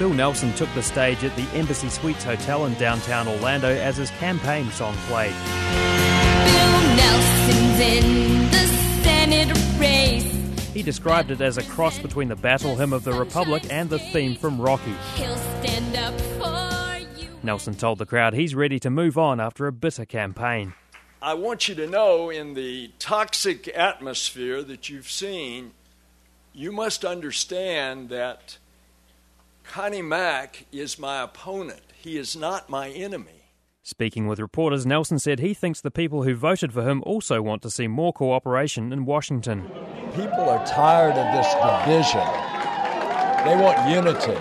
Bill Nelson took the stage at the Embassy Suites Hotel in downtown Orlando as his campaign song played. Bill Nelson's in the Senate race. He described it as a cross between the battle hymn of the Republic and the theme from Rocky. He'll stand up for you. Nelson told the crowd he's ready to move on after a bitter campaign. I want you to know, in the toxic atmosphere that you've seen, you must understand that Connie Mack is my opponent. He is not my enemy. Speaking with reporters, Nelson said he thinks the people who voted for him also want to see more cooperation in Washington. People are tired of this division. They want unity.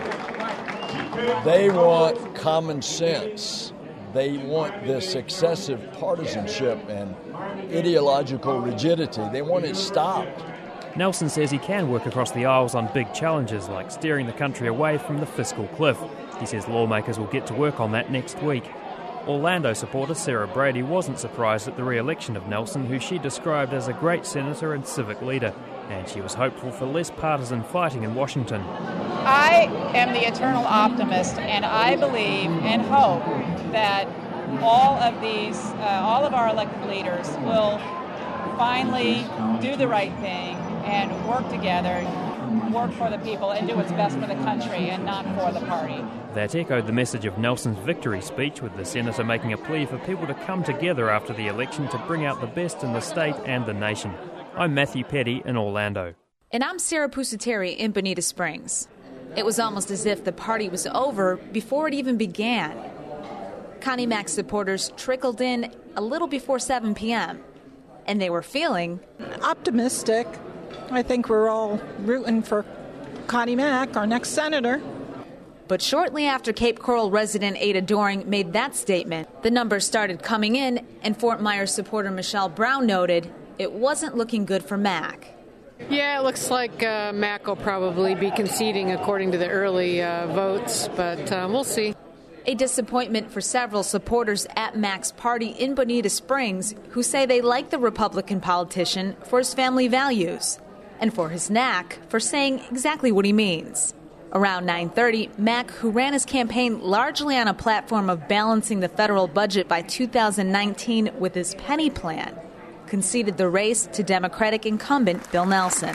They want common sense. They want this excessive partisanship and ideological rigidity. They want it stopped. Nelson says he can work across the aisles on big challenges like steering the country away from the fiscal cliff. He says lawmakers will get to work on that next week. Orlando supporter Sarah Brady wasn't surprised at the re-election of Nelson, who she described as a great senator and civic leader, and she was hopeful for less partisan fighting in Washington. I am the eternal optimist, and I believe and hope that all of our elected leaders will finally do the right thing and work together, work for the people, and do what's best for the country and not for the party. That echoed the message of Nelson's victory speech, with the senator making a plea for people to come together after the election to bring out the best in the state and the nation. I'm Matthew Petty in Orlando. And I'm Sarah Pusateri in Bonita Springs. It was almost as if the party was over before it even began. Connie Mack supporters trickled in a little before 7 p.m., and they were feeling optimistic. I think we're all rooting for Connie Mack, our next senator. But shortly after Cape Coral resident Ada Doring made that statement, the numbers started coming in, and Fort Myers supporter Michelle Brown noted it wasn't looking good for Mack. Yeah, it looks like Mack will probably be conceding according to the early votes, but we'll see. A disappointment for several supporters at Mack's party in Bonita Springs, who say they like the Republican politician for his family values and for his knack for saying exactly what he means. Around 9:30, Mack, who ran his campaign largely on a platform of balancing the federal budget by 2019 with his penny plan, conceded the race to Democratic incumbent Bill Nelson.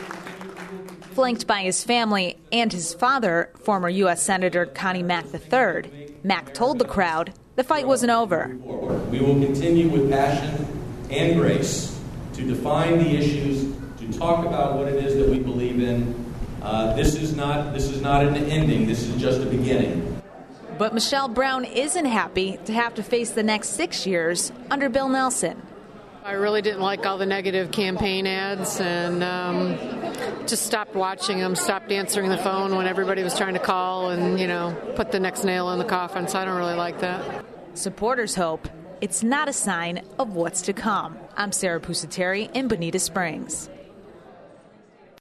Flanked by his family and his father, former U.S. Senator Connie Mack III, Mack told the crowd the fight wasn't over. We will continue with passion and grace to define the issues, to talk about what it is that we believe in. This is not an ending. This is just a beginning. But Michelle Brown isn't happy to have to face the next 6 years under Bill Nelson. I really didn't like all the negative campaign ads and just stopped watching them, stopped answering the phone when everybody was trying to call and, put the next nail in the coffin. So I don't really like that. Supporters hope it's not a sign of what's to come. I'm Sarah Pusateri in Bonita Springs.